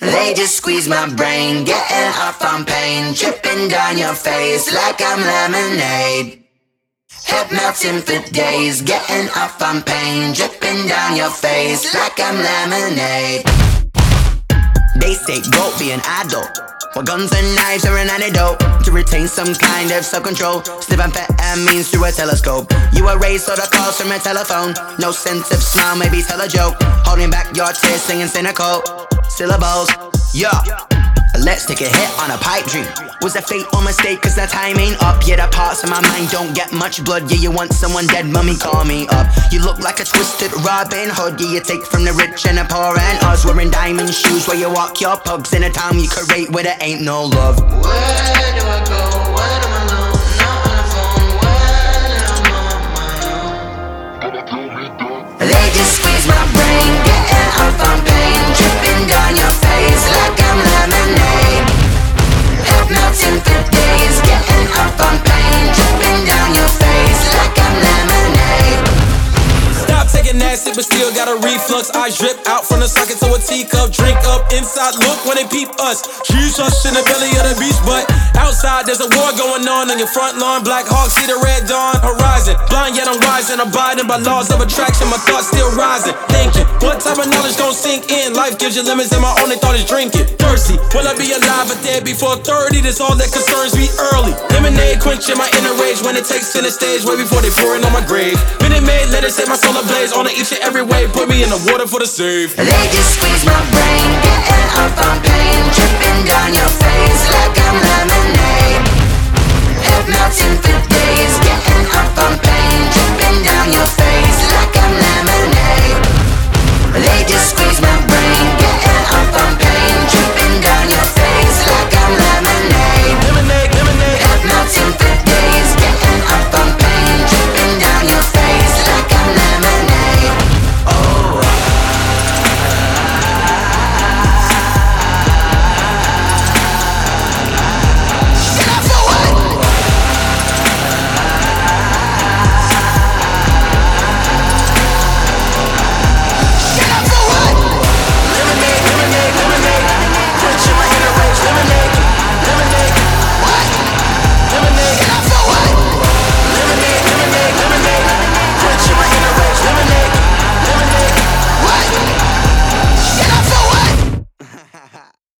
They just squeeze my brain, getting off on pain, dripping down your face like I'm lemonade. Head melting for days, getting off on pain, dripping down your face like I'm lemonade. They say go be an adult, well guns and knives are an antidote to retain some kind of self-control. Slip amphetamines through a telescope. You erase all the calls from a telephone. No sense of smile, maybe tell a joke. Holding back your tears, singing cynical syllables. Yeah, let's take a hit on a pipe dream. Was it fate or mistake? Cause the time ain't up. Yeah, the parts of my mind don't get much blood. Yeah, you want someone dead, mummy, call me up. You look like a twisted Robin Hood. Yeah, you take from the rich and the poor and us. Wearing diamond shoes where you walk your pugs in a town you create where there ain't no love. Where do I go? Where am I alone? Not on the phone. When I'm on my own. They just squeeze my brain, getting off on pain, dripping down your face like I'm lemonade. Head melting for days, getting off on pain, dripping down your face like I'm lemonade. Stop taking acid, but still got a reflux. Eyes drip out from the socket to a teacup. Drink up inside, look when they peep us. Choose us in the belly of the beach, but outside there's a war going on your front lawn. Black Hawks see the red dawn horizon. Blind yet I'm wise and abiding by laws of attraction. My thoughts still rising, thinking what type of knowledge gon' sink in? Life gives you limits and my only thought is drinking. Thirsty, will I be alive or dead before 30? That's all that concerns me early. Lemonade quenching my inner rage when it takes center stage, way before they pour it on my grave. Minute Maid, let it set my soul ablaze. On each and every way, put me in the water for the save. They just squeeze my brain,